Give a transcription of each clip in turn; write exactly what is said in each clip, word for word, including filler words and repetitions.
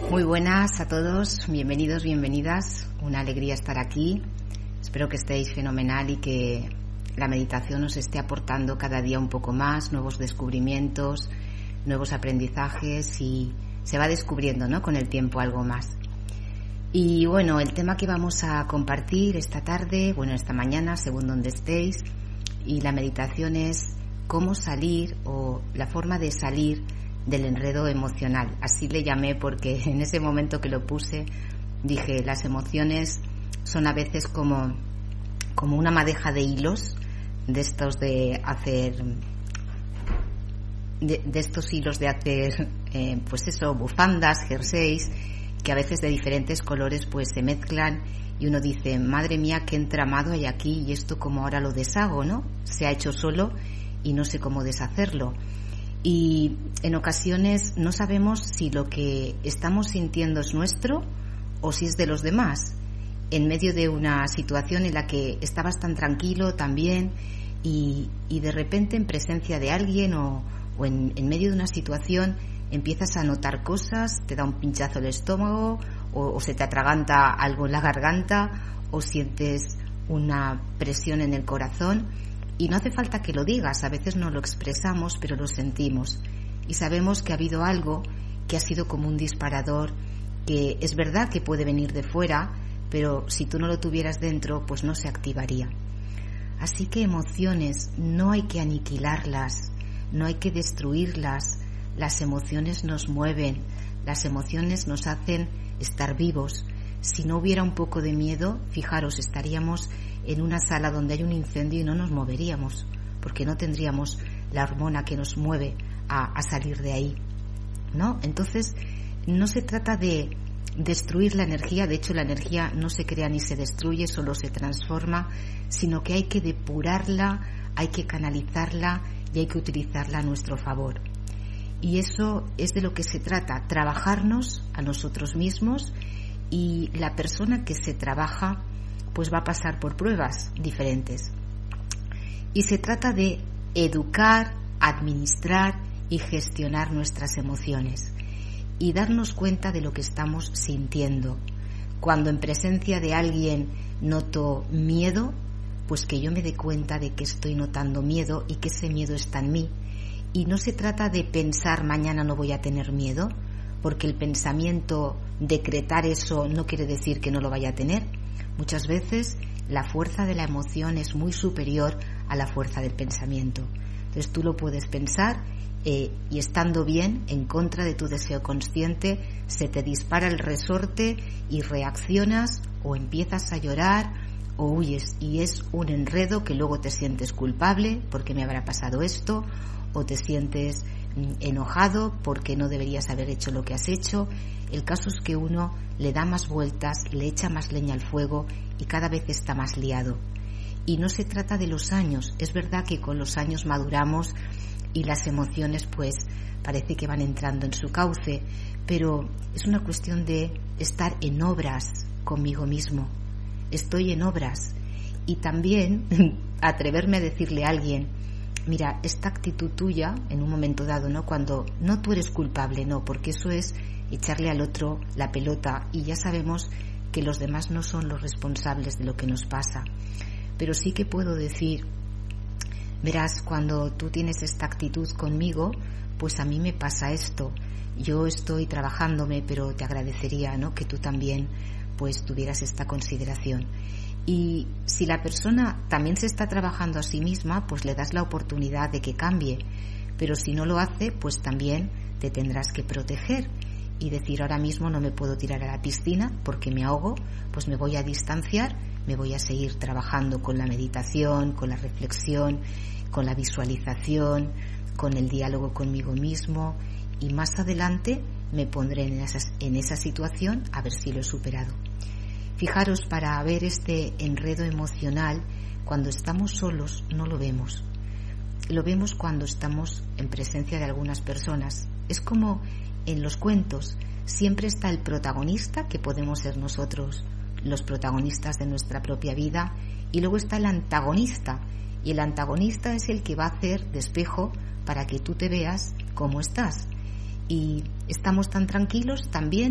Muy buenas a todos, bienvenidos, bienvenidas. Una alegría estar aquí. Espero que estéis fenomenal y que la meditación os esté aportando cada día un poco más, nuevos descubrimientos, nuevos aprendizajes y se va descubriendo, ¿no?, con el tiempo algo más. Y bueno, el tema que vamos a compartir esta tarde, bueno, esta mañana, según donde estéis, y la meditación es cómo salir o la forma de salir del enredo emocional. Así le llamé porque en ese momento que lo puse dije, las emociones son a veces como, como una madeja de hilos, de estos de hacer, de, de estos hilos de hacer, eh, pues eso, bufandas, jerseys, que a veces de diferentes colores pues se mezclan y uno dice, madre mía, qué entramado hay aquí y esto como ahora lo deshago, ¿no? Se ha hecho solo y no sé cómo deshacerlo. Y en ocasiones no sabemos si lo que estamos sintiendo es nuestro o si es de los demás, en medio de una situación en la que estabas tan tranquilo también y, y de repente en presencia de alguien o, o en, en medio de una situación empiezas a notar cosas, te da un pinchazo el estómago o, o se te atraganta algo en la garganta o sientes una presión en el corazón. Y no hace falta que lo digas, a veces no lo expresamos, pero lo sentimos. Y sabemos que ha habido algo que ha sido como un disparador, que es verdad que puede venir de fuera, pero si tú no lo tuvieras dentro, pues no se activaría. Así que emociones, no hay que aniquilarlas, no hay que destruirlas. Las emociones nos mueven, las emociones nos hacen estar vivos. Si no hubiera un poco de miedo, fijaros, estaríamos en una sala donde hay un incendio y no nos moveríamos, porque no tendríamos la hormona que nos mueve a, a salir de ahí, ¿no? Entonces, no se trata de destruir la energía, de hecho la energía no se crea ni se destruye, solo se transforma, sino que hay que depurarla, hay que canalizarla y hay que utilizarla a nuestro favor. Y eso es de lo que se trata, trabajarnos a nosotros mismos. Y la persona que se trabaja pues va a pasar por pruebas diferentes. Y se trata de educar, administrar y gestionar nuestras emociones y darnos cuenta de lo que estamos sintiendo. Cuando en presencia de alguien noto miedo, pues que yo me dé cuenta de que estoy notando miedo y que ese miedo está en mí. Y no se trata de pensar mañana no voy a tener miedo, porque el pensamiento, decretar eso no quiere decir que no lo vaya a tener. Muchas veces la fuerza de la emoción es muy superior a la fuerza del pensamiento. Entonces tú lo puedes pensar eh, y estando bien, en contra de tu deseo consciente, se te dispara el resorte y reaccionas o empiezas a llorar o huyes y es un enredo que luego te sientes culpable porque me habrá pasado esto o te sientes enojado porque no deberías haber hecho lo que has hecho. El caso es que uno le da más vueltas, le echa más leña al fuego y cada vez está más liado. Y no se trata de los años, es verdad que con los años maduramos y las emociones pues parece que van entrando en su cauce, pero es una cuestión de estar en obras conmigo mismo. Estoy en obras y también atreverme a decirle a alguien, mira, esta actitud tuya en un momento dado, ¿no? Cuando no tú eres culpable, no, porque eso es echarle al otro la pelota y ya sabemos que los demás no son los responsables de lo que nos pasa. Pero sí que puedo decir, verás, cuando tú tienes esta actitud conmigo, pues a mí me pasa esto. Yo estoy trabajándome, pero te agradecería, ¿no?, que tú también pues tuvieras esta consideración. Y si la persona también se está trabajando a sí misma, pues le das la oportunidad de que cambie. Pero si no lo hace, pues también te tendrás que proteger y decir, ahora mismo no me puedo tirar a la piscina porque me ahogo, pues me voy a distanciar, me voy a seguir trabajando con la meditación, con la reflexión, con la visualización, con el diálogo conmigo mismo y más adelante me pondré en esa, en esa situación a ver si lo he superado. Fijaros, para ver este enredo emocional, cuando estamos solos no lo vemos. Lo vemos cuando estamos en presencia de algunas personas. Es como en los cuentos, siempre está el protagonista, que podemos ser nosotros, los protagonistas de nuestra propia vida, y luego está el antagonista, y el antagonista es el que va a hacer de espejo para que tú te veas cómo estás. Y estamos tan tranquilos también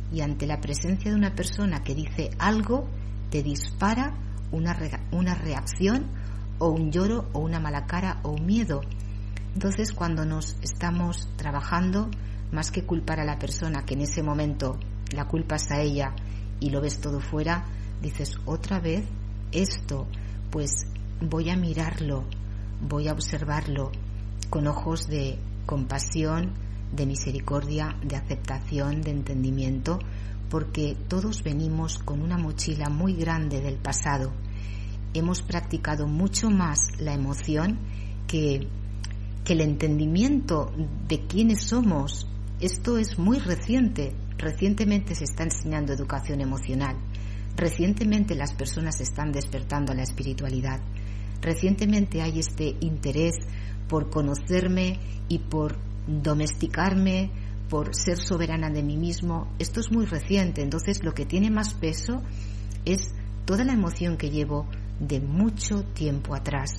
y ante la presencia de una persona que dice algo, te dispara una, re- una reacción o un lloro o una mala cara o un miedo. Entonces, cuando nos estamos trabajando, más que culpar a la persona, que en ese momento la culpas a ella y lo ves todo fuera, dices, otra vez esto, pues voy a mirarlo, voy a observarlo con ojos de compasión, de misericordia, de aceptación, de entendimiento, porque todos venimos con una mochila muy grande del pasado. Hemos practicado mucho más la emoción que, que el entendimiento de quiénes somos. Esto es muy reciente. Recientemente se está enseñando educación emocional. Recientemente las personas están despertando a la espiritualidad. Recientemente hay este interés por conocerme y por domesticarme, por ser soberana de mí mismo. Esto es muy reciente. Entonces lo que tiene más peso es toda la emoción que llevo de mucho tiempo atrás,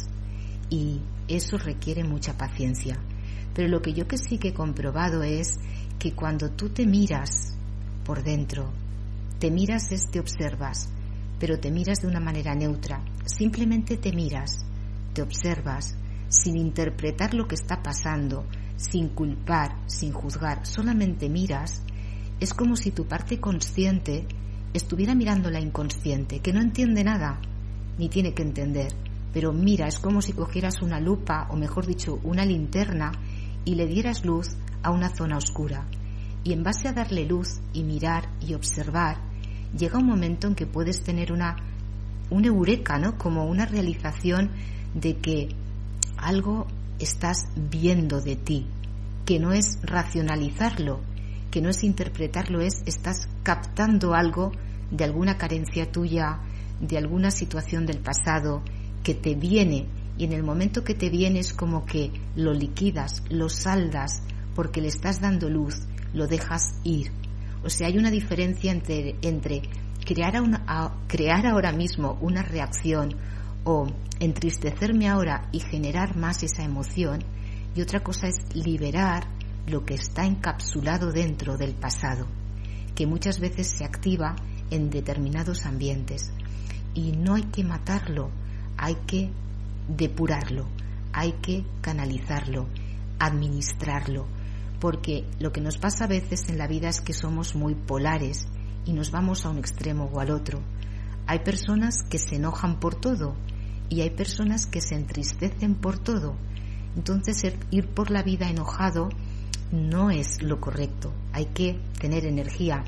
y eso requiere mucha paciencia. Pero lo que yo que sí que he comprobado es que cuando tú te miras por dentro, te miras es te observas, pero te miras de una manera neutra, simplemente te miras, te observas, sin interpretar lo que está pasando, sin culpar, sin juzgar, solamente miras. Es como si tu parte consciente estuviera mirando la inconsciente, que no entiende nada, ni tiene que entender, pero mira, es como si cogieras una lupa, o mejor dicho, una linterna, y le dieras luz a una zona oscura. Y en base a darle luz y mirar y observar, llega un momento en que puedes tener una, una eureka, ¿no? Como una realización de que algo estás viendo de ti, que no es racionalizarlo, que no es interpretarlo, es estás captando algo de alguna carencia tuya, de alguna situación del pasado que te viene, y en el momento que te viene es como que lo liquidas, lo saldas, porque le estás dando luz, lo dejas ir. O sea, hay una diferencia entre, entre crear, una, a, crear ahora mismo una reacción o entristecerme ahora y generar más esa emoción, y otra cosa es liberar lo que está encapsulado dentro del pasado, que muchas veces se activa en determinados ambientes. Y no hay que matarlo, hay que depurarlo, hay que canalizarlo, administrarlo, porque lo que nos pasa a veces en la vida es que somos muy polares y nos vamos a un extremo o al otro. Hay personas que se enojan por todo y hay personas que se entristecen por todo. Entonces ir por la vida enojado no es lo correcto. Hay que tener energía,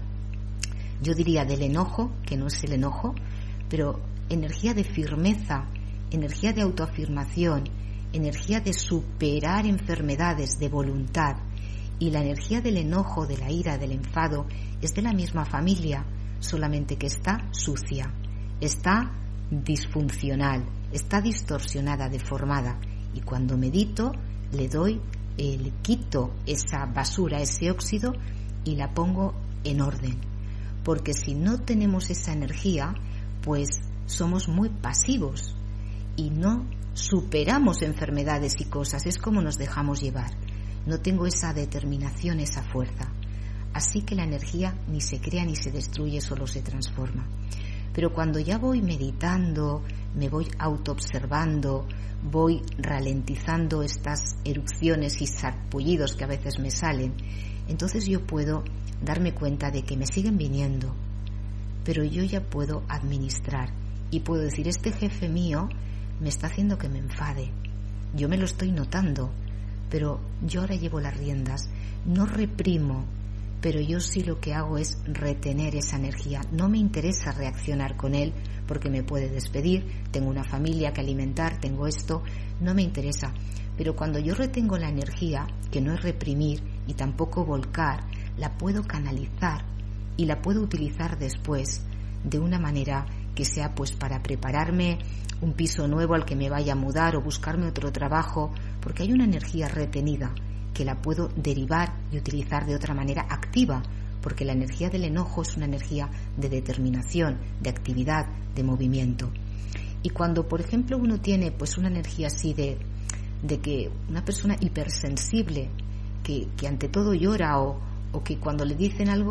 yo diría del enojo, que no es el enojo, pero energía de firmeza, energía de autoafirmación, energía de superar enfermedades, de voluntad. Y la energía del enojo, de la ira, del enfado, es de la misma familia, solamente que está sucia, está disfuncional, está distorsionada, deformada. Y cuando medito, le doy, eh, le quito esa basura, ese óxido, y la pongo en orden. Porque si no tenemos esa energía, pues somos muy pasivos y no superamos enfermedades y cosas. Es como nos dejamos llevar. No tengo esa determinación, esa fuerza. Así que la energía ni se crea ni se destruye, solo se transforma. Pero cuando ya voy meditando, me voy autoobservando, voy ralentizando estas erupciones y sarpullidos que a veces me salen, entonces yo puedo darme cuenta de que me siguen viniendo, pero yo ya puedo administrar y puedo decir, este jefe mío me está haciendo que me enfade, yo me lo estoy notando, pero yo ahora llevo las riendas, no reprimo, pero yo sí lo que hago es retener esa energía. No me interesa reaccionar con él porque me puede despedir, tengo una familia que alimentar, tengo esto, no me interesa. Pero cuando yo retengo la energía, que no es reprimir y tampoco volcar, la puedo canalizar y la puedo utilizar después de una manera que sea pues para prepararme un piso nuevo al que me vaya a mudar o buscarme otro trabajo, porque hay una energía retenida que la puedo derivar y utilizar de otra manera activa, porque la energía del enojo es una energía de determinación, de actividad, de movimiento. Y cuando, por ejemplo, uno tiene pues una energía así de, de que una persona hipersensible, que, que ante todo llora o, o que cuando le dicen algo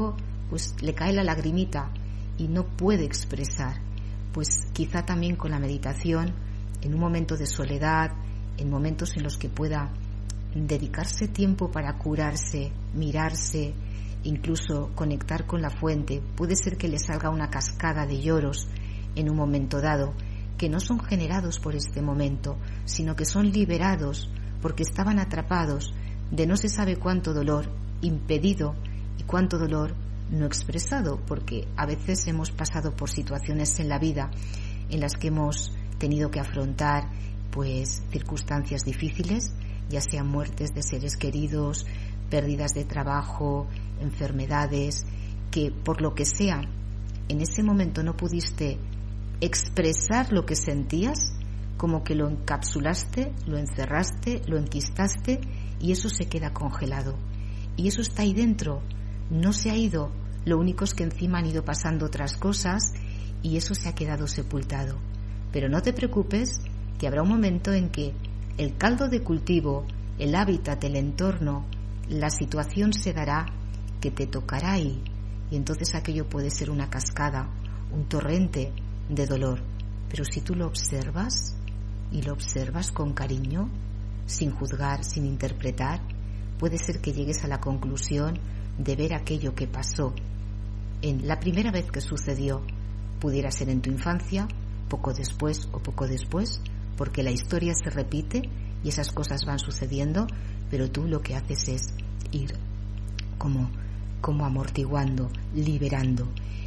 pues le cae la lagrimita y no puede expresar. Pues quizá también con la meditación, en un momento de soledad, en momentos en los que pueda dedicarse tiempo para curarse, mirarse, incluso conectar con la fuente, puede ser que le salga una cascada de lloros en un momento dado, que no son generados por este momento, sino que son liberados porque estaban atrapados de no se sabe cuánto dolor impedido y cuánto dolor no expresado, porque a veces hemos pasado por situaciones en la vida en las que hemos tenido que afrontar pues circunstancias difíciles, ya sean muertes de seres queridos, pérdidas de trabajo, enfermedades, que por lo que sea en ese momento no pudiste expresar lo que sentías, como que lo encapsulaste, lo encerraste, lo enquistaste y eso se queda congelado. Y eso está ahí dentro, no se ha ido, lo único es que encima han ido pasando otras cosas y eso se ha quedado sepultado. Pero no te preocupes, que habrá un momento en que el caldo de cultivo, el hábitat, el entorno, la situación se dará que te tocará ahí y entonces aquello puede ser una cascada, un torrente de dolor. Pero si tú lo observas y lo observas con cariño, sin juzgar, sin interpretar, puede ser que llegues a la conclusión de ver aquello que pasó en la primera vez que sucedió, pudiera ser en tu infancia, poco después o poco después, porque la historia se repite y esas cosas van sucediendo, pero tú lo que haces es ir como, como amortiguando, liberando.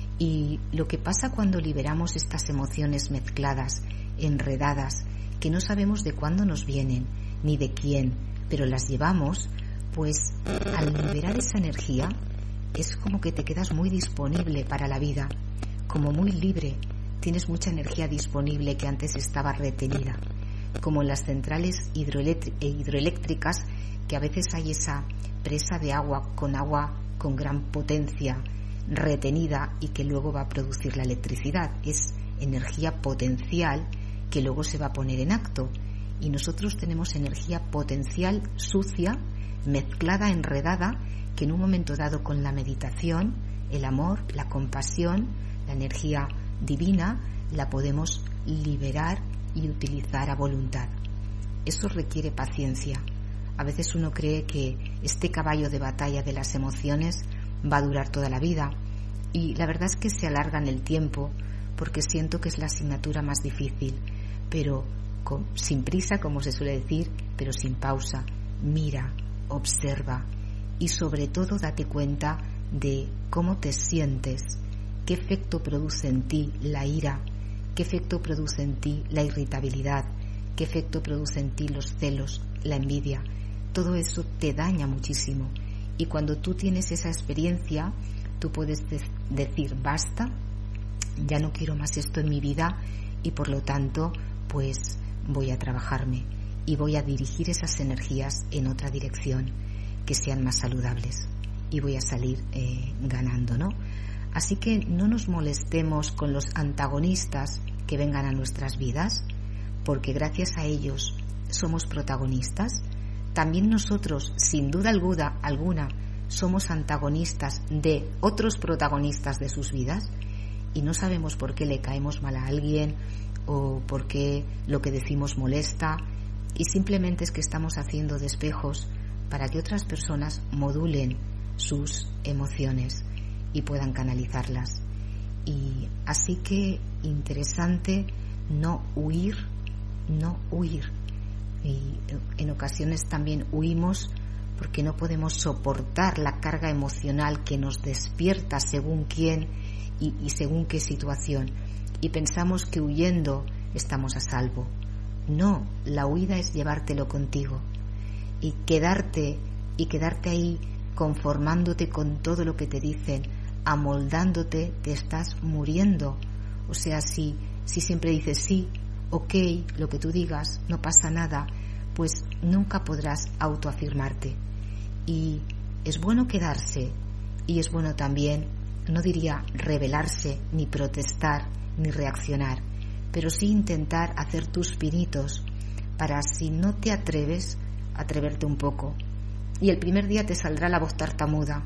Y lo que pasa cuando liberamos estas emociones mezcladas, enredadas, que no sabemos de cuándo nos vienen, ni de quién, pero las llevamos, pues al liberar esa energía, es como que te quedas muy disponible para la vida, como muy libre, tienes mucha energía disponible que antes estaba retenida, como en las centrales hidroeléctricas, que a veces hay esa presa de agua con agua con gran potencia retenida y que luego va a producir la electricidad. Es energía potencial que luego se va a poner en acto. Y nosotros tenemos energía potencial sucia, mezclada, enredada, que en un momento dado con la meditación, el amor, la compasión, la energía divina, la podemos liberar y utilizar a voluntad. Eso requiere paciencia. A veces uno cree que este caballo de batalla de las emociones va a durar toda la vida y la verdad es que se alarga en el tiempo porque siento que es la asignatura más difícil, pero con, sin prisa, como se suele decir, pero sin pausa. Mira, observa y sobre todo date cuenta de cómo te sientes, qué efecto produce en ti la ira, qué efecto produce en ti la irritabilidad, qué efecto produce en ti los celos, la envidia. Todo eso te daña muchísimo y cuando tú tienes esa experiencia tú puedes de- decir basta, ya no quiero más esto en mi vida y por lo tanto pues voy a trabajarme y voy a dirigir esas energías en otra dirección que sean más saludables y voy a salir eh, ganando, ¿no? Así que no nos molestemos con los antagonistas que vengan a nuestras vidas, porque gracias a ellos somos protagonistas. También nosotros, sin duda alguna, alguna, somos antagonistas de otros protagonistas de sus vidas y no sabemos por qué le caemos mal a alguien o por qué lo que decimos molesta y simplemente es que estamos haciendo despejos para que otras personas modulen sus emociones y puedan canalizarlas. Y así que interesante no huir, no huir. Y en ocasiones también huimos porque no podemos soportar la carga emocional que nos despierta según quién y, y según qué situación. Y pensamos que huyendo estamos a salvo. No, la huida es llevártelo contigo y quedarte y quedarte ahí conformándote con todo lo que te dicen, amoldándote, te estás muriendo. O sea, si, si siempre dices sí, ok, lo que tú digas, no pasa nada, pues nunca podrás autoafirmarte. Y es bueno quedarse y es bueno también, no diría rebelarse, ni protestar, ni reaccionar, pero sí intentar hacer tus pinitos para, si no te atreves, atreverte un poco. Y el primer día te saldrá la voz tartamuda,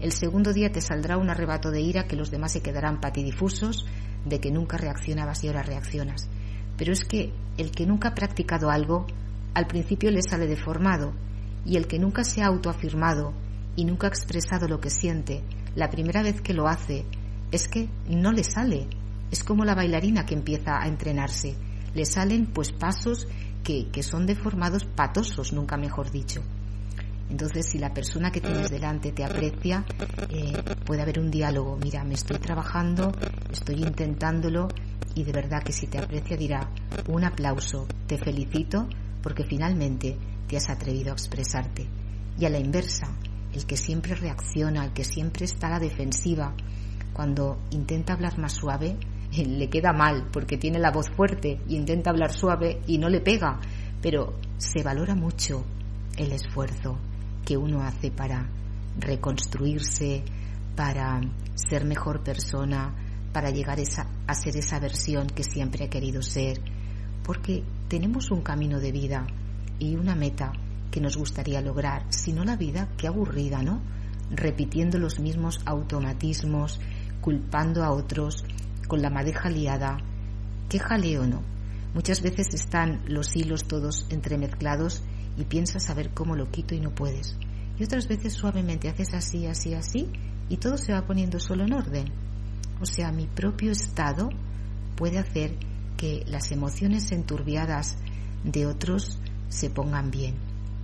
El segundo día te saldrá un arrebato de ira que los demás se quedarán patidifusos de que nunca reaccionabas y ahora reaccionas. Pero es que el que nunca ha practicado algo, al principio le sale deformado, y el que nunca se ha autoafirmado y nunca ha expresado lo que siente, la primera vez que lo hace, es que no le sale. Es como la bailarina que empieza a entrenarse. Le salen pues pasos que, que son deformados, patosos, nunca mejor dicho. Entonces, si la persona que tienes delante te aprecia, eh, puede haber un diálogo. Mira, me estoy trabajando, estoy intentándolo, y de verdad que si te aprecia dirá un aplauso, te felicito porque finalmente te has atrevido a expresarte. Y a la inversa, el que siempre reacciona, el que siempre está a la defensiva, cuando intenta hablar más suave, le queda mal porque tiene la voz fuerte y intenta hablar suave y no le pega, pero se valora mucho el esfuerzo que uno hace para reconstruirse, para ser mejor persona, para llegar esa, a ser esa versión que siempre ha querido ser, porque tenemos un camino de vida y una meta que nos gustaría lograr. Si no, la vida, qué aburrida, ¿no? Repitiendo los mismos automatismos, culpando a otros, con la madeja liada. Qué jaleo, ¿no? Muchas veces están los hilos todos entremezclados y piensas a ver cómo lo quito y no puedes. Y otras veces suavemente haces así, así, así y todo se va poniendo solo en orden. O sea, mi propio estado puede hacer que las emociones enturbiadas de otros se pongan bien.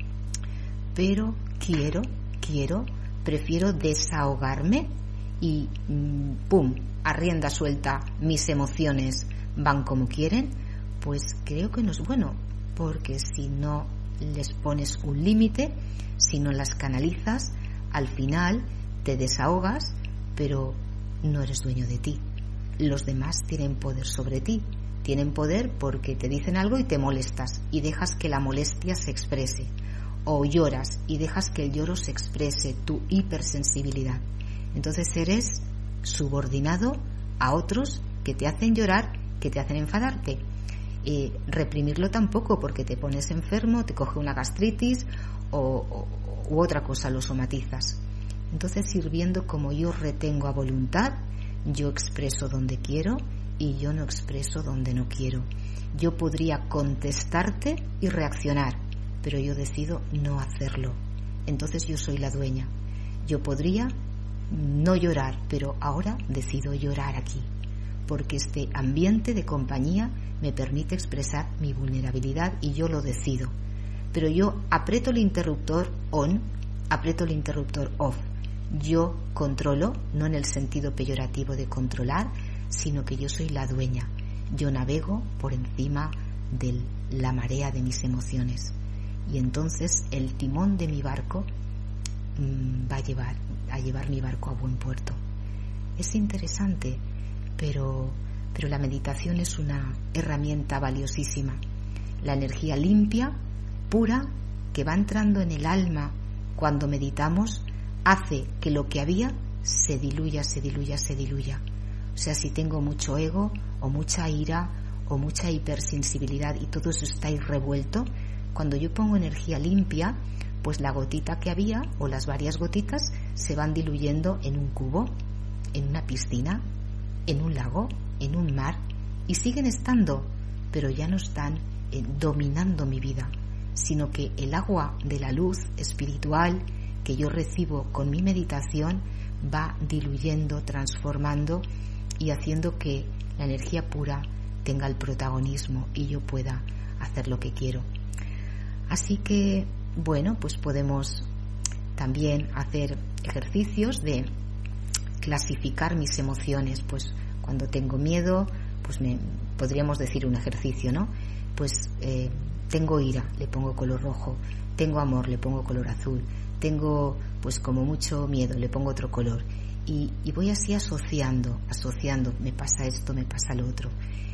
Pero quiero, quiero, prefiero desahogarme y mmm, pum, a rienda suelta mis emociones van como quieren, pues creo que no es bueno, porque si no les pones un límite, si no las canalizas, al final te desahogas, pero no eres dueño de ti. Los demás tienen poder sobre ti, tienen poder porque te dicen algo y te molestas y dejas que la molestia se exprese, o lloras y dejas que el lloro se exprese, tu hipersensibilidad. Entonces eres subordinado a otros que te hacen llorar, que te hacen enfadarte. Eh, reprimirlo tampoco, porque te pones enfermo, te coge una gastritis o, o u otra cosa, lo somatizas. Entonces, sirviendo como yo retengo a voluntad, yo expreso donde quiero y yo no expreso donde no quiero. Yo podría contestarte y reaccionar, pero yo decido no hacerlo. Entonces yo soy la dueña. Yo podría no llorar, pero ahora decido llorar aquí, porque este ambiente de compañía me permite expresar mi vulnerabilidad y yo lo decido. Pero yo aprieto el interruptor on, aprieto el interruptor off. Yo controlo, no en el sentido peyorativo de controlar, sino que yo soy la dueña. Yo navego por encima de la marea de mis emociones. Y entonces el timón de mi barco mmm, va a llevar, a llevar mi barco a buen puerto. Es interesante, pero, pero la meditación es una herramienta valiosísima. La energía limpia, pura, que va entrando en el alma cuando meditamos, hace que lo que había se diluya, se diluya, se diluya. O sea, si tengo mucho ego o mucha ira o mucha hipersensibilidad y todo eso está ahí revuelto, cuando yo pongo energía limpia, pues la gotita que había o las varias gotitas se van diluyendo en un cubo, en una piscina, en un lago, en un mar, y siguen estando, pero ya no están eh, dominando mi vida, sino que el agua de la luz espiritual que yo recibo con mi meditación va diluyendo, transformando y haciendo que la energía pura tenga el protagonismo y yo pueda hacer lo que quiero. Así que, bueno, pues podemos también hacer ejercicios de clasificar mis emociones. Pues cuando tengo miedo, pues me podríamos decir un ejercicio, ¿no? Pues eh, tengo ira, le pongo color rojo. Tengo amor, le pongo color azul. Tengo, pues como mucho miedo, le pongo otro color. Y, y voy así asociando, asociando, me pasa esto, me pasa lo otro.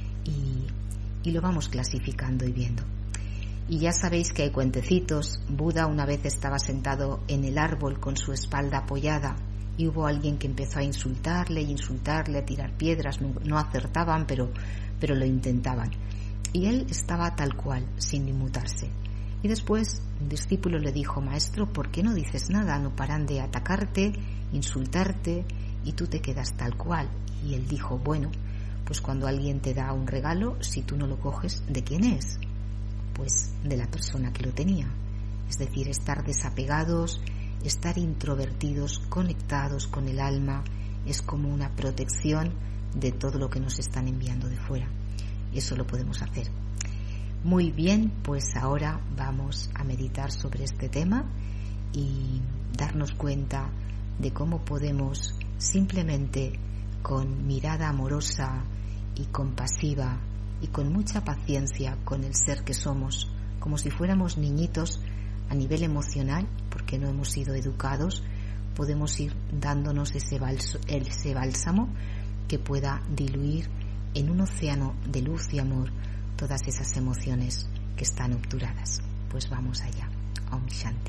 Y, y lo vamos clasificando y viendo. Y ya sabéis que hay cuentecitos. Buda una vez estaba sentado en el árbol con su espalda apoyada y hubo alguien que empezó a insultarle y insultarle, a tirar piedras, no, no acertaban, pero, pero lo intentaban. Y él estaba tal cual, sin inmutarse. Y después un discípulo le dijo: maestro, ¿por qué no dices nada? No paran de atacarte, insultarte, y tú te quedas tal cual. Y él dijo: bueno, pues cuando alguien te da un regalo, si tú no lo coges, ¿de quién es? Pues de la persona que lo tenía. Es decir, estar desapegados, estar introvertidos, conectados con el alma, es como una protección de todo lo que nos están enviando de fuera. Eso lo podemos hacer. Muy bien, pues ahora vamos a meditar sobre este tema y darnos cuenta de cómo podemos simplemente con mirada amorosa y compasiva y con mucha paciencia con el ser que somos, como si fuéramos niñitos a nivel emocional, porque no hemos sido educados, podemos ir dándonos ese, balso, ese bálsamo que pueda diluir en un océano de luz y amor todas esas emociones que están obturadas. Pues vamos allá. Om Shanti.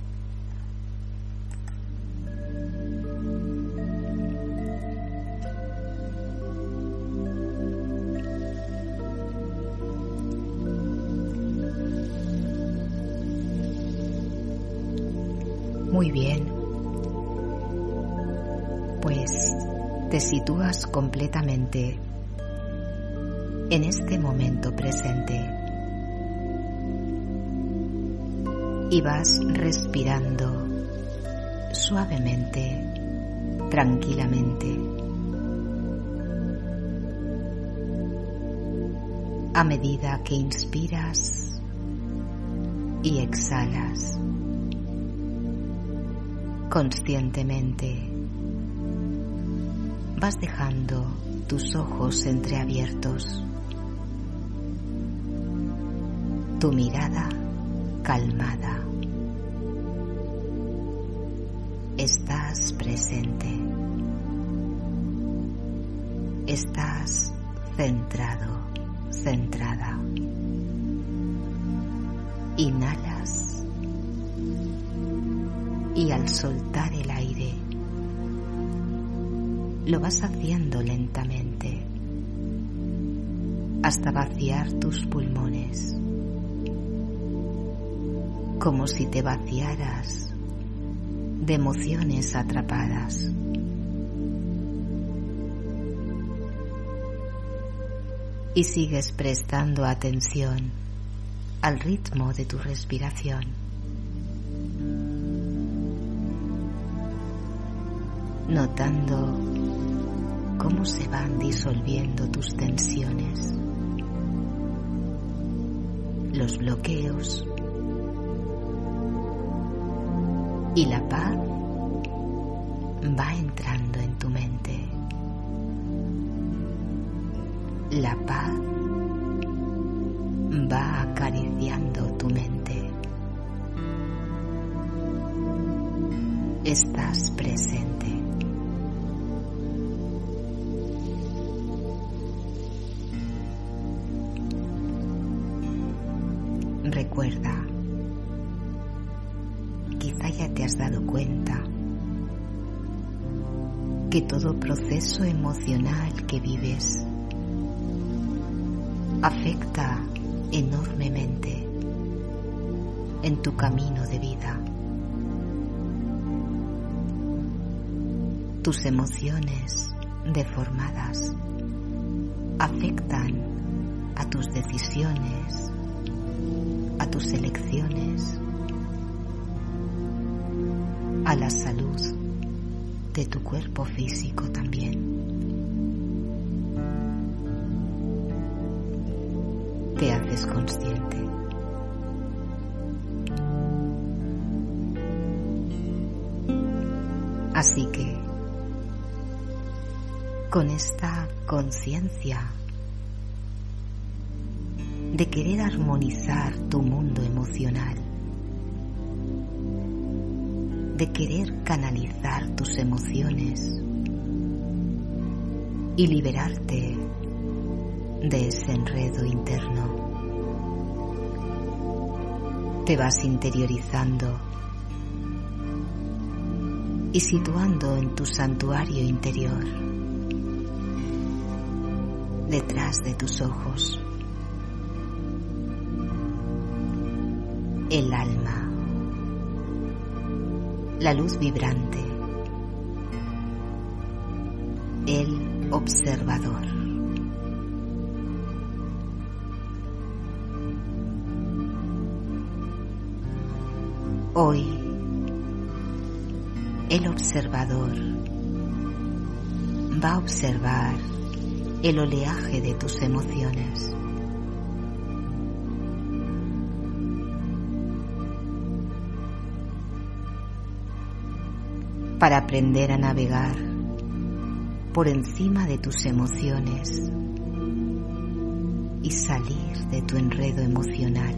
Muy bien, pues te sitúas completamente en este momento presente y vas respirando suavemente, tranquilamente. A medida que inspiras y exhalas conscientemente, vas dejando tus ojos entreabiertos, tu mirada calmada. Estás presente, estás centrado, centrada. Inhalas y al soltar el aire lo vas haciendo lentamente hasta vaciar tus pulmones, como si te vaciaras de emociones atrapadas. Y sigues prestando atención al ritmo de tu respiración. Notando cómo se van disolviendo tus tensiones, los bloqueos, y la paz va entrando en tu mente. La paz va acariciando tu mente. Estás presente. Recuerda, quizá ya te has dado cuenta que todo proceso emocional que vives afecta enormemente en tu camino de vida. Tus emociones deformadas afectan a tus decisiones, a tus elecciones, a la salud de tu cuerpo físico también. Te haces consciente. Así que, con esta conciencia de querer armonizar tu mundo emocional, de querer canalizar tus emociones y liberarte de ese enredo interno, te vas interiorizando y situando en tu santuario interior, detrás de tus ojos. el alma, la luz vibrante, el observador. Hoy, el observador va a observar el oleaje de tus emociones. Para aprender a navegar por encima de tus emociones y salir de tu enredo emocional.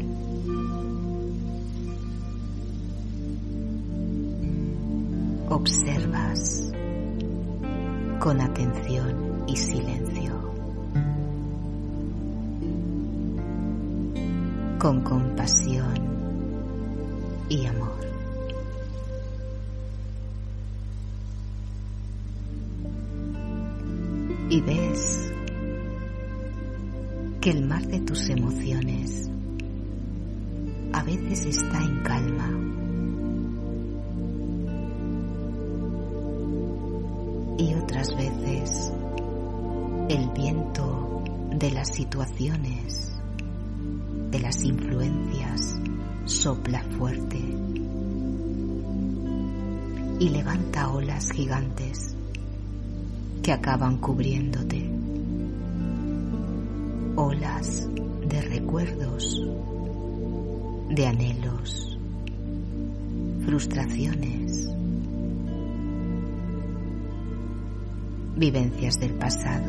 Observas con atención y silencio, con compasión y amor. Y ves que el mar de tus emociones a veces está en calma y otras veces el viento de las situaciones, de las influencias, sopla fuerte y levanta olas gigantes que acaban cubriéndote, olas de recuerdos, de anhelos, frustraciones, vivencias del pasado.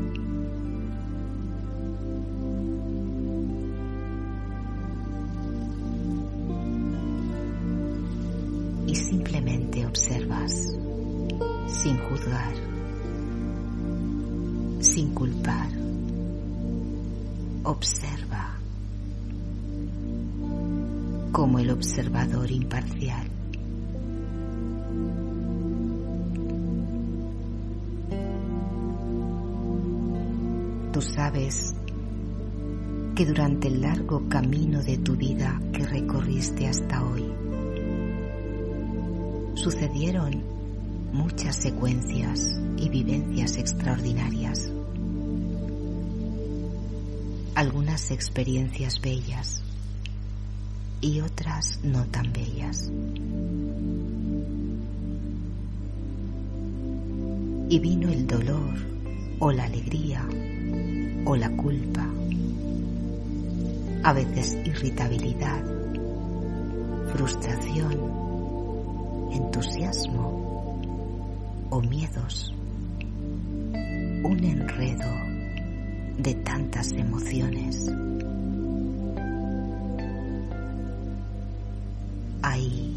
Y simplemente observas, sin juzgar, sin culpar. Observa como el observador imparcial. Tú sabes que durante el largo camino de tu vida que recorriste hasta hoy, sucedieron muchas secuencias y vivencias extraordinarias, algunas experiencias bellas y otras no tan bellas. Y vino el dolor o la alegría o la culpa, a veces irritabilidad, frustración, entusiasmo o miedos, un enredo de tantas emociones. Ahí,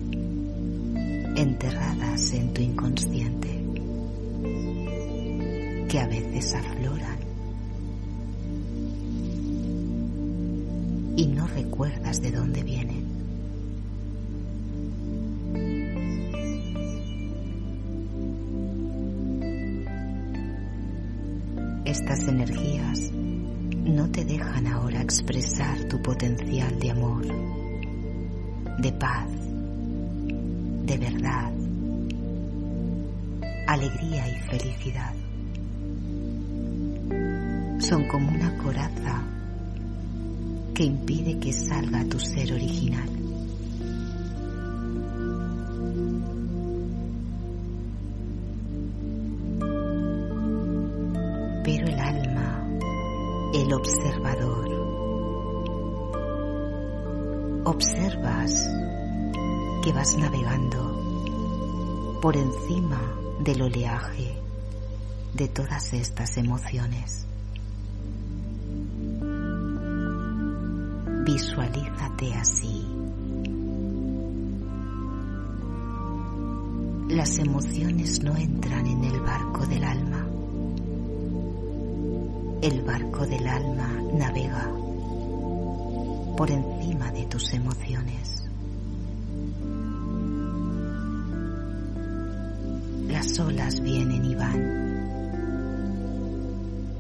enterradas en tu inconsciente, que a veces afloran y no recuerdas de dónde vienen. Estas energías no te dejan ahora expresar tu potencial de amor, de paz, de verdad, alegría y felicidad. Son como una coraza que impide que salga tu ser original. Pero el alma, el observador, observas que vas navegando por encima del oleaje de todas estas emociones. Visualízate así. Las emociones no entran en el barco del alma. El barco del alma navega por encima de tus emociones. Las olas vienen y van.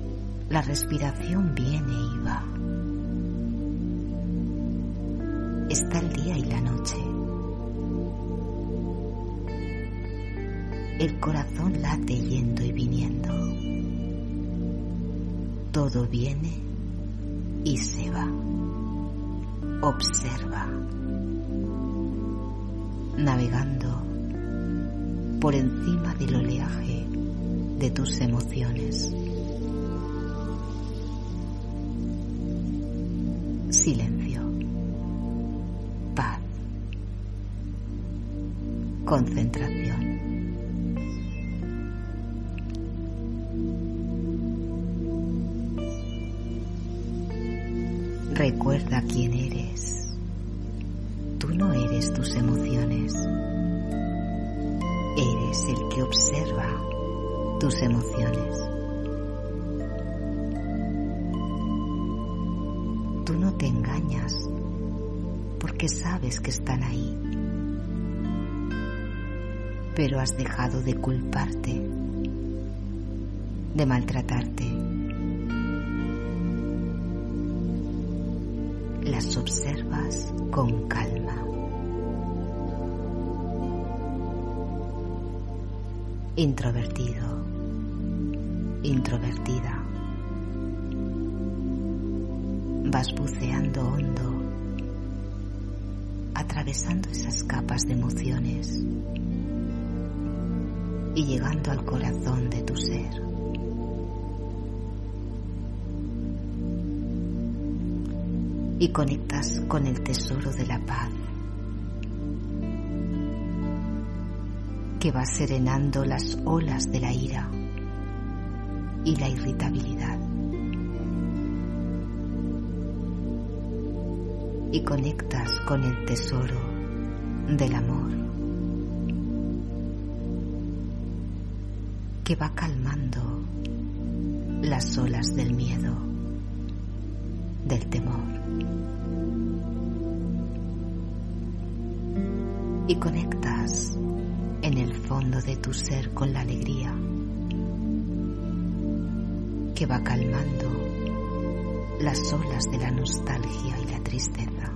La respiración viene y va. está el día y la noche. El corazón late yendo y viniendo. Todo viene y se va. Observa, navegando por encima del oleaje de tus emociones. Silencio, paz, concentración. Recuerda quién eres. Tú no eres tus emociones. Eres el que observa tus emociones. Tú no te engañas porque sabes que están ahí, pero has dejado de culparte, de maltratarte. Las observas con calma. Introvertido, introvertida. Vas buceando hondo, atravesando esas capas de emociones y llegando al corazón de tu ser. Y conectas con el tesoro de la paz que va serenando las olas de la ira y la irritabilidad. Y conectas con el tesoro del amor que va calmando las olas del miedo, del temor. Y conectas en el fondo de tu ser con la alegría que va calmando las olas de la nostalgia y la tristeza.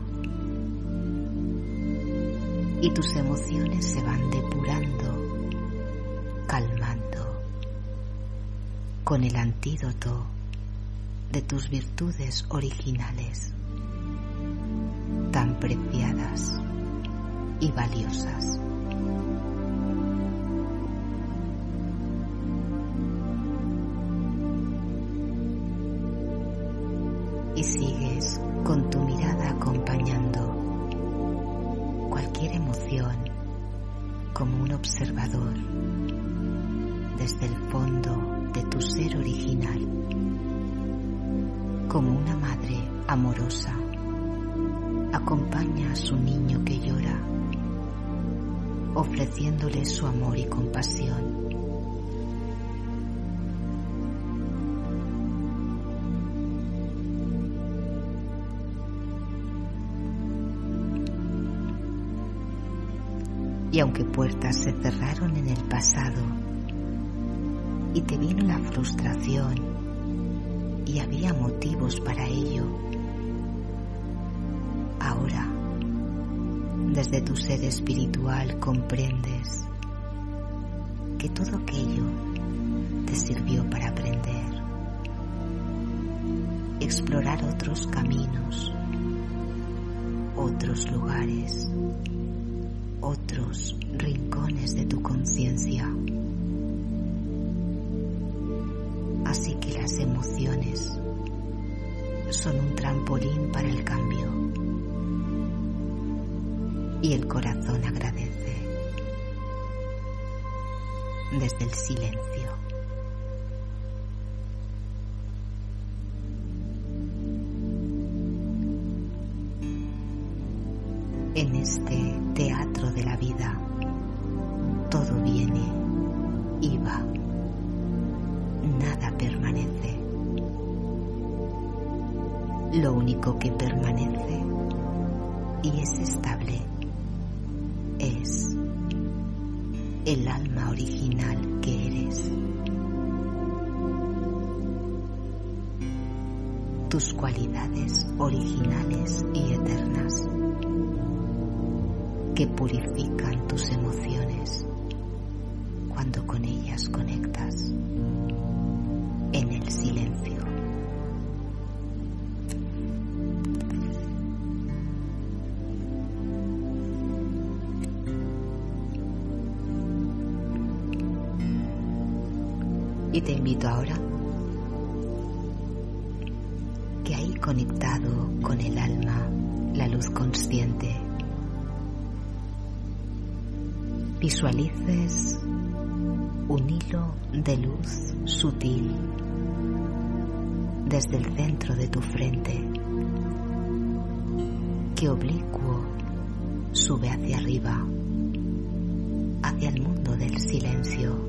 Y tus emociones se van depurando, calmando, con el antídoto de tus virtudes originales, tan preciadas y valiosas. Y sigues con tu mirada acompañando cualquier emoción como un observador desde el fondo de tu ser original, como una madre amorosa acompaña a su niño que llora, ofreciéndole su amor y compasión. Y aunque puertas se cerraron en el pasado y te vino la frustración y había motivos para ello, ahora, desde tu ser espiritual, comprendes que todo aquello te sirvió para aprender, explorar otros caminos, otros lugares, otros rincones de tu conciencia. Así que las emociones son un trampolín para el cambio y el corazón agradece desde el silencio. En este teatro de la vida, todo viene y va, nada permanece. Lo único que permanece y es estable es el alma original que eres, tus cualidades originales y eternas. que purifican tus emociones cuando con ellas conectas en el silencio. Y te invito ahora que ahí conectado con el alma, la luz consciente, visualices un hilo de luz sutil desde el centro de tu frente que oblicuo sube hacia arriba, hacia el mundo del silencio,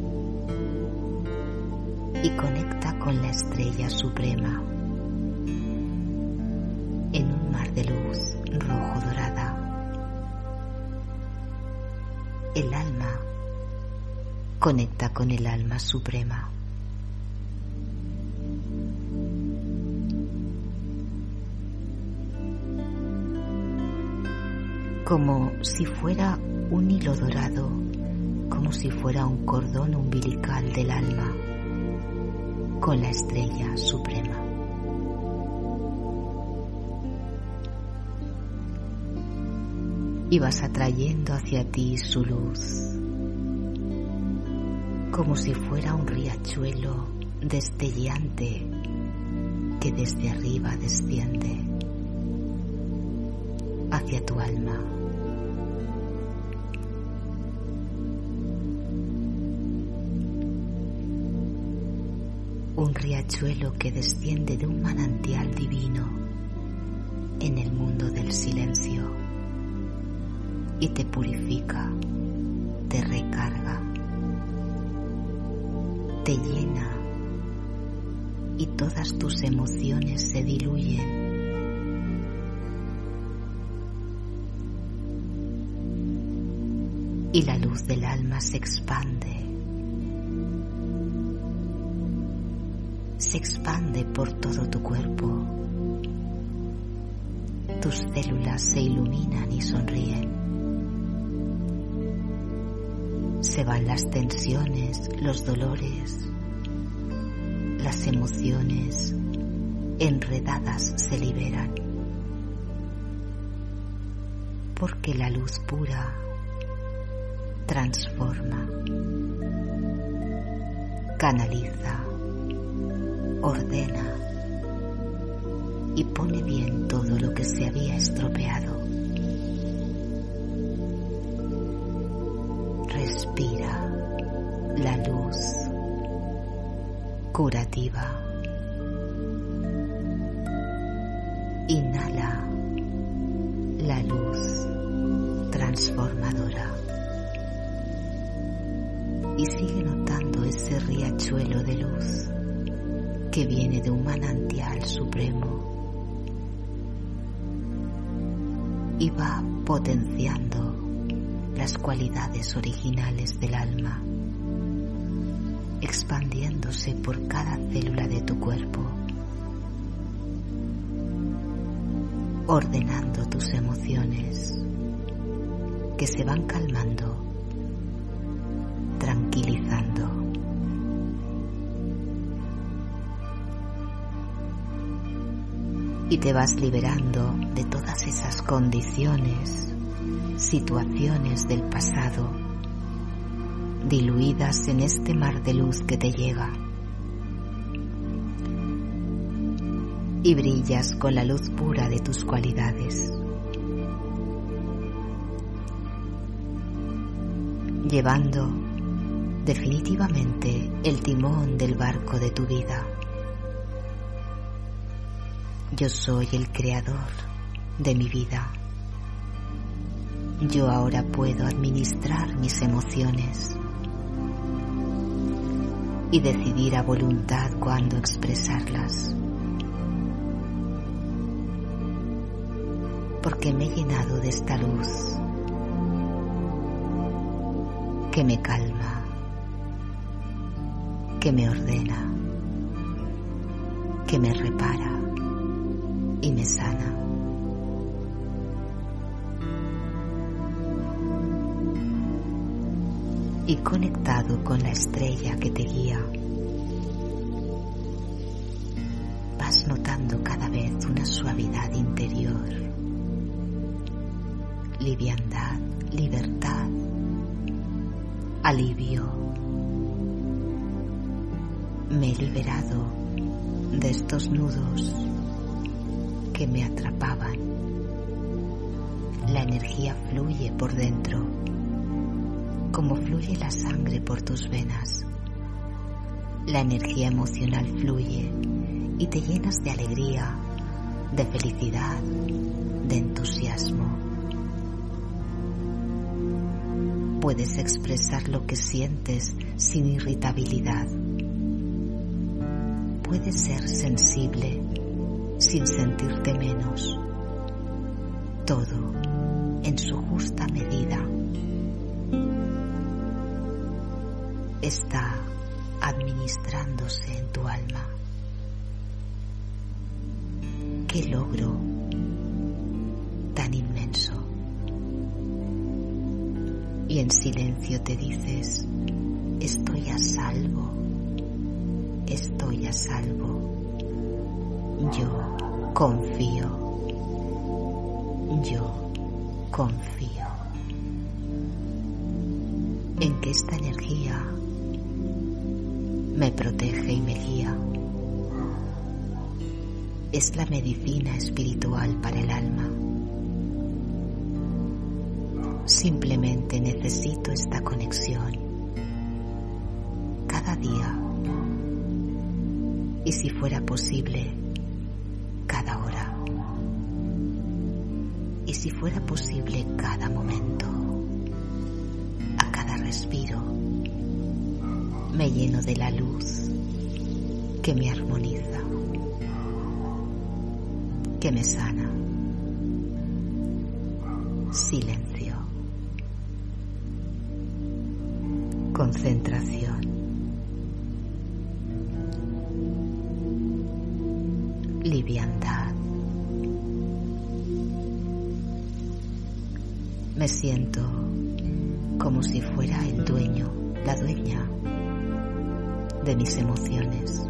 y conecta con la estrella suprema en un mar de luz rojo dorada. El alma conecta con el alma suprema. Como si fuera un hilo dorado, como si fuera un cordón umbilical del alma con la estrella suprema. Y vas atrayendo hacia ti su luz, como si fuera un riachuelo destellante que desde arriba desciende hacia tu alma. Un riachuelo que desciende de un manantial divino en el mundo del silencio y te purifica, te recarga, te llena y todas tus emociones se diluyen. Y la luz del alma se expande. Se expande por todo tu cuerpo. Tus células se iluminan y sonríen. Se van las tensiones, los dolores, las emociones enredadas se liberan. Porque la luz pura transforma, canaliza, ordena y pone bien todo lo que se había estropeado. Respira la luz curativa. Inhala la luz transformadora. Y sigue notando ese riachuelo de luz que viene de un manantial supremo y va potenciando las cualidades originales del alma, expandiéndose por cada célula de tu cuerpo, ordenando tus emociones que se van calmando, tranquilizando. Y te vas liberando de todas esas condiciones, situaciones del pasado, diluidas en este mar de luz que te llega. Y brillas con la luz pura de tus cualidades, llevando definitivamente el timón del barco de tu vida. Yo soy el creador de mi vida. Yo ahora puedo administrar mis emociones y decidir a voluntad cuándo expresarlas. Porque me he llenado de esta luz que me calma, que me ordena, que me repara y me sana. y conectado con la estrella que te guía, vas notando cada vez una suavidad interior, liviandad, libertad, alivio. Me he liberado de estos nudos que me atrapaban. La energía fluye por dentro, como fluye la sangre por tus venas. La energía emocional fluye y te llenas de alegría, de felicidad, de entusiasmo. Puedes expresar lo que sientes sin irritabilidad. Puedes ser sensible sin sentirte menos. Todo en su justa medida. Está administrándose en tu alma. ¡Qué logro tan inmenso! Y en silencio te dices: estoy a salvo, estoy a salvo. Yo confío, yo confío en que esta energía me protege y me guía. Es la medicina espiritual para el alma. Simplemente necesito esta conexión cada día, y si fuera posible, cada hora, y si fuera posible, cada momento. A cada respiro me lleno de la luz que me armoniza, que me sana. Silencio, concentración, liviandad. Me siento como si fuera el dueño, la dueña de mis emociones.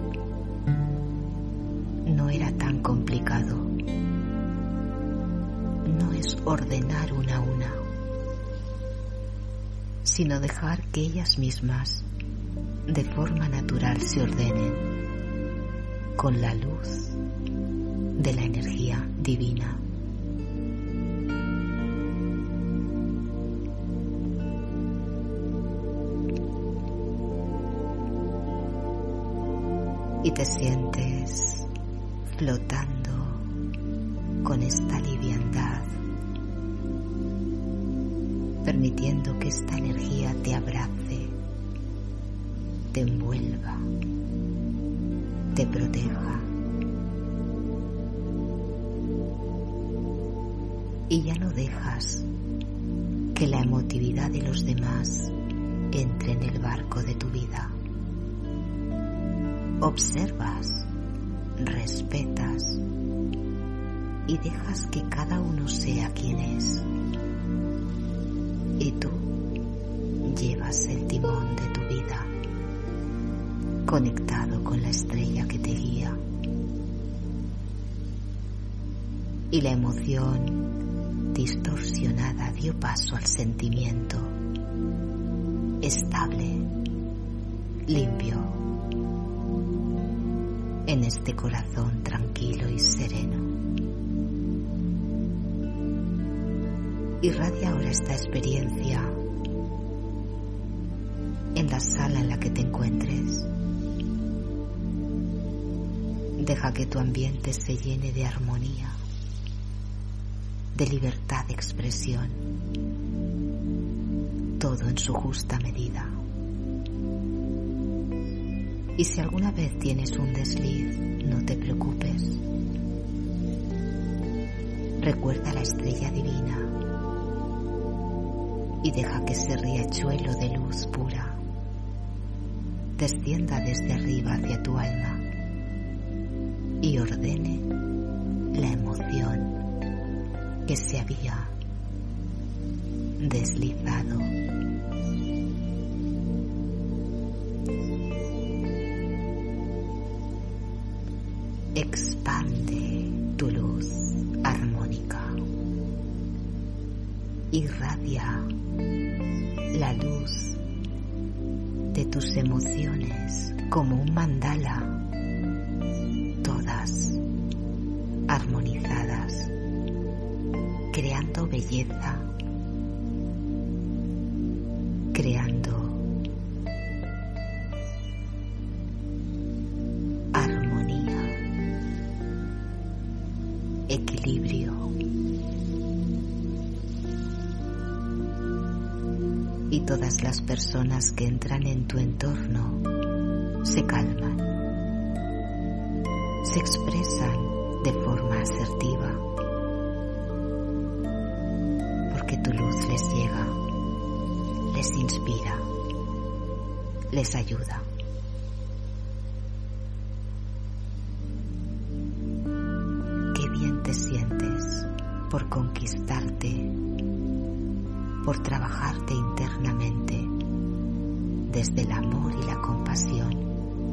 No era tan complicado. No es ordenar una a una, sino dejar que ellas mismas, de forma natural, se ordenen con la luz de la energía divina. Y te sientes flotando con esta liviandad, permitiendo que esta energía te abrace, te envuelva, te proteja. Y ya no dejas que la emotividad de los demás entre en el barco de tu vida. Observas, respetas y dejas que cada uno sea quien es. Y tú llevas el timón de tu vida, conectado con la estrella que te guía. Y la emoción distorsionada dio paso al sentimiento estable, limpio, en este corazón tranquilo y sereno. Irradia ahora esta experiencia en la sala en la que te encuentres. Deja que tu ambiente se llene de armonía, de libertad de expresión, todo en su justa medida. Y si alguna vez tienes un desliz, no te preocupes. Recuerda la estrella divina y deja que ese riachuelo de luz pura descienda desde arriba hacia tu alma y ordene la emoción que se había deslizado Expande tu luz armónica. Irradia la luz de tus emociones como un mandala, todas armonizadas, creando belleza, creando armonía, equilibrio. Y todas las personas que entran en tu entorno se calman, se expresan de forma asertiva, porque tu luz les llega, les inspira, les ayuda. Qué bien te sientes por conquistarte, por trabajarte internamente desde el amor y la compasión.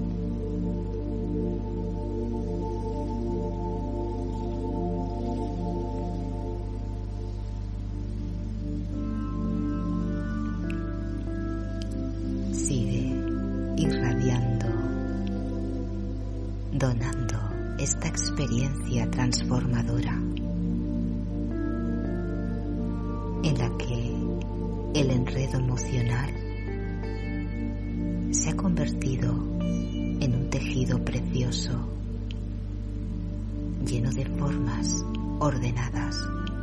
Sigue irradiando, donando esta experiencia transformadora en la que el enredo emocional se ha convertido en un tejido precioso, lleno de formas ordenadas,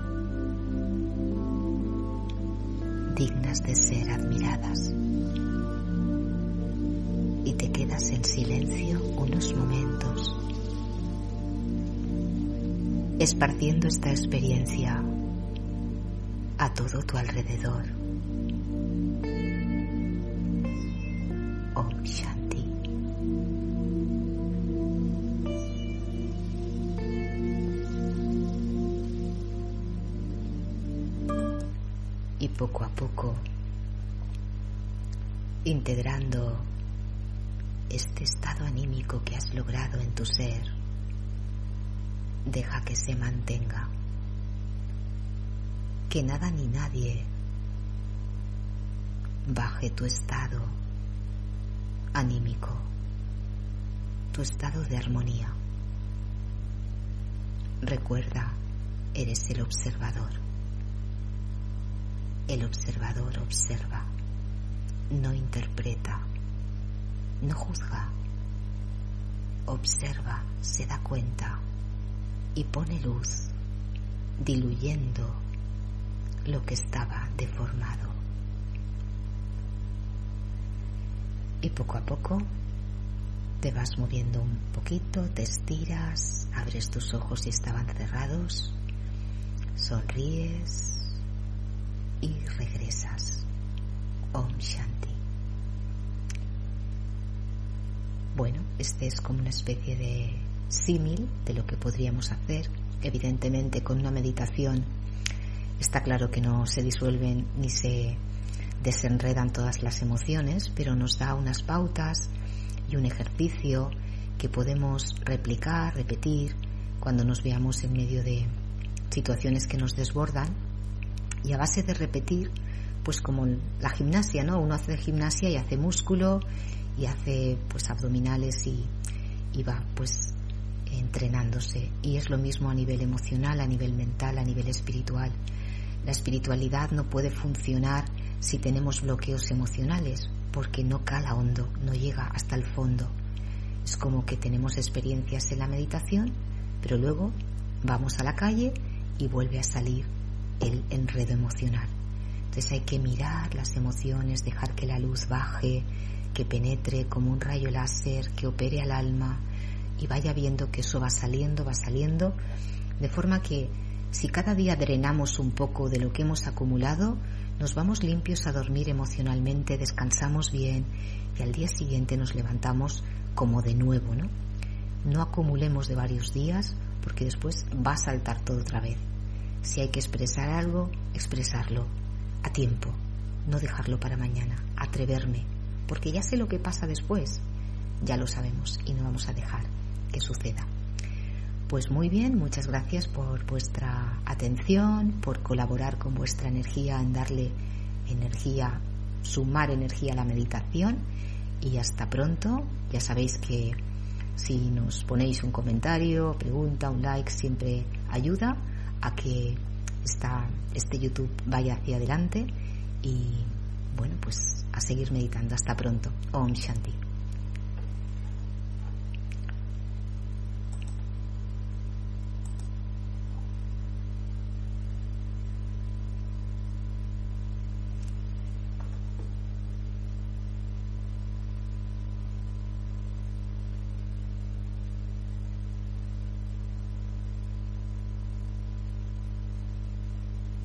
dignas de ser admiradas. Y te quedas en silencio unos momentos, esparciendo esta experiencia a todo tu alrededor. Om Shanti. Y poco a poco, integrando este estado anímico que has logrado en tu ser, deja que se mantenga. Que nada ni nadie baje tu estado anímico, tu estado de armonía. Recuerda, eres el observador. El observador observa, no interpreta, no juzga. Observa, se da cuenta y pone luz, diluyendo lo que estaba deformado. Y poco a poco te vas moviendo un poquito, te estiras, abres tus ojos si estaban cerrados, sonríes y regresas. Om Shanti. Bueno, este es como una especie de símil de lo que podríamos hacer. Evidentemente, con una meditación está claro que no se disuelven ni se desenredan todas las emociones, pero nos da unas pautas y un ejercicio que podemos replicar, repetir cuando nos veamos en medio de situaciones que nos desbordan. Y a base de repetir, pues como la gimnasia, ¿no? Uno hace gimnasia y hace músculo y hace pues abdominales y, y va pues entrenándose. Y es lo mismo a nivel emocional, a nivel mental, a nivel espiritual. La espiritualidad no puede funcionar si tenemos bloqueos emocionales, porque no cala hondo, no llega hasta el fondo. Es como que tenemos experiencias en la meditación, pero luego vamos a la calle y vuelve a salir el enredo emocional. Entonces hay que mirar las emociones, dejar que la luz baje, que penetre como un rayo láser, que opere al alma y vaya viendo que eso va saliendo, va saliendo, de forma que si cada día drenamos un poco de lo que hemos acumulado, nos vamos limpios a dormir emocionalmente, descansamos bien y al día siguiente nos levantamos como de nuevo, ¿no? No acumulemos de varios días porque después va a saltar todo otra vez. Si hay que expresar algo, expresarlo a tiempo, no dejarlo para mañana, atreverme, porque ya sé lo que pasa después, ya lo sabemos y no vamos a dejar que suceda. Pues muy bien, muchas gracias por vuestra atención, por colaborar con vuestra energía en darle energía, sumar energía a la meditación, y hasta pronto. Ya sabéis que si nos ponéis un comentario, pregunta, un like, siempre ayuda a que esta, este YouTube vaya hacia adelante, y bueno, pues a seguir meditando. Hasta pronto. Om Shanti.